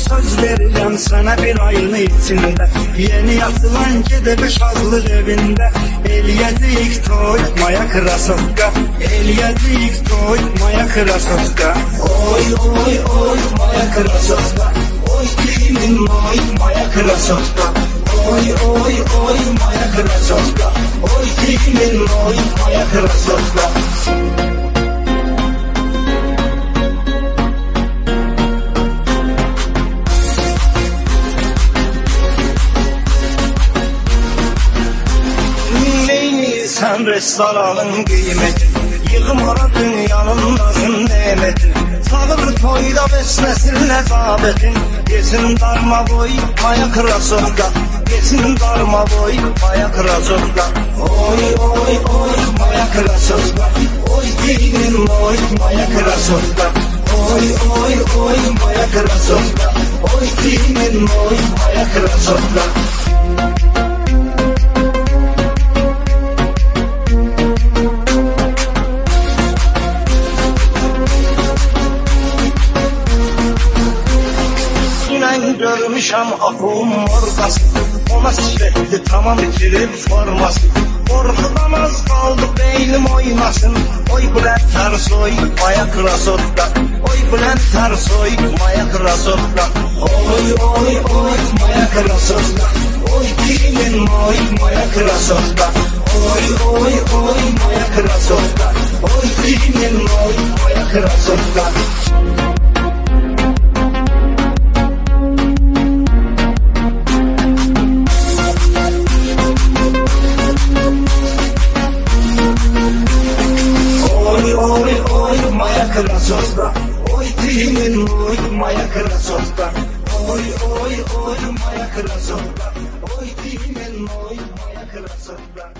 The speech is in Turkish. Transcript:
söz verirəm sana bir ayın içinde. Yeni yapılan gedebe şadlıq evinde. Eliyəcəyik toy, maya krasovka. Eliyəcəyik toy, maya krasovka. Oy oy oy maya krasovka. Oy kimin oy maya krasovka. Oy oy oy maya krasovka. Oy kimin oy maya krasovka. Sen restoranın kıymeti, yığmara dünyanın nazın nemeti. Sağır toyda besmesin lezabetin. Yesin darma boy maya krasovka. Yesin darma boy maya krasovka. Oy oy oy maya krasovka. Oy dinin oy maya krasovka. Oy oy oy maya krasovka. Oy dinin oy maya krasovka. Görmüşəm axım orqası. Ona sifətli tamam itirir forması. Qorxudan az qaldı beynim oynasın. Oy bülent tərsoy maya krasovka. Oy bülent tərsoy maya krasovka. Oy oy oy maya krasovka. Oy kimin oy maya krasovka. Oy oy oy maya krasovka. Oy kimin oy maya krasovka. Krasovka, oy kimin oy maya krasovka. Oy oy oy maya krasovka. Oy kimin oy maya krasovka.